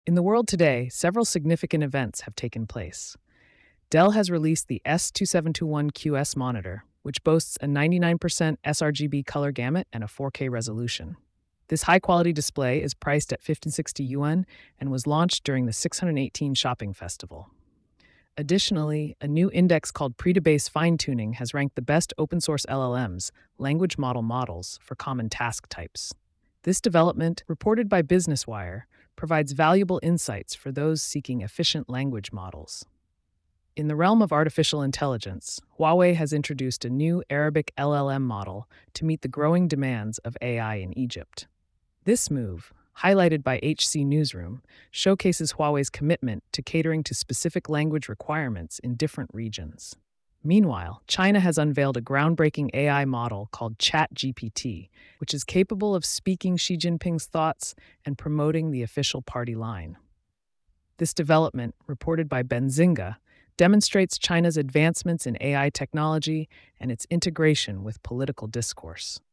In the world today, several significant events have taken place. Dell has released the S2721QS monitor, which boasts a 99% sRGB color gamut and a 4K resolution. This high quality display is priced at 1560 yuan and was launched during the 618 shopping festival. Additionally, a new index called Pre-to-Base Fine-Tuning has ranked the best open source LLMs, language model models, for common task types. This development, reported by Business Wire, provides valuable insights for those seeking efficient language models. In the realm of artificial intelligence, Huawei has introduced a new Arabic LLM model to meet the growing demands of AI in Egypt. This move, highlighted by HC Newsroom, showcases Huawei's commitment to catering to specific language requirements in different regions. Meanwhile, China has unveiled a groundbreaking AI model called ChatGPT, which is capable of speaking Xi Jinping's thoughts and promoting the official party line. This development, reported by Benzinga, demonstrates China's advancements in AI technology and its integration with political discourse.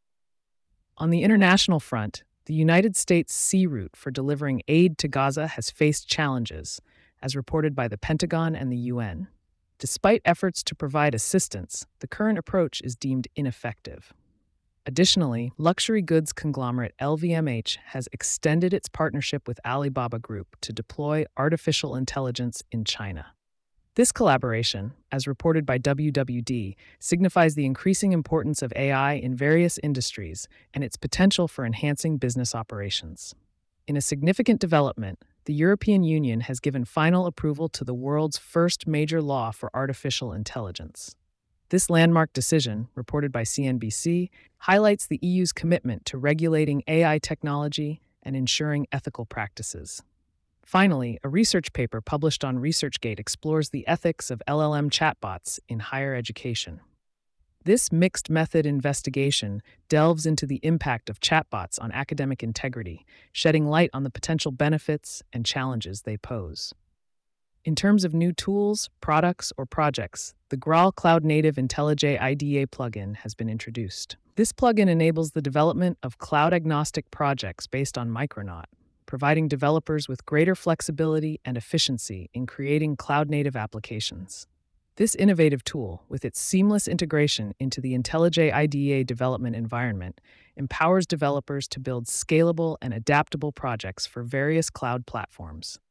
On the international front, the United States sea route for delivering aid to Gaza has faced challenges, as reported by the Pentagon and the UN. Despite efforts to provide assistance, the current approach is deemed ineffective. Additionally, luxury goods conglomerate LVMH has extended its partnership with Alibaba Group to deploy artificial intelligence in China. This collaboration, as reported by WWD, signifies the increasing importance of AI in various industries and its potential for enhancing business operations. In a significant development, the European Union has given final approval to the world's first major law for artificial intelligence. This landmark decision, reported by CNBC, highlights the EU's commitment to regulating AI technology and ensuring ethical practices. Finally, a research paper published on ResearchGate explores the ethics of LLM chatbots in higher education. This mixed method investigation delves into the impact of chatbots on academic integrity, shedding light on the potential benefits and challenges they pose. In terms of new tools, products, or projects, the Graal Cloud Native IntelliJ IDEA plugin has been introduced. This plugin enables the development of cloud-agnostic projects based on Micronaut, providing developers with greater flexibility and efficiency in creating cloud-native applications. This innovative tool, with its seamless integration into the IntelliJ IDEA development environment, empowers developers to build scalable and adaptable projects for various cloud platforms.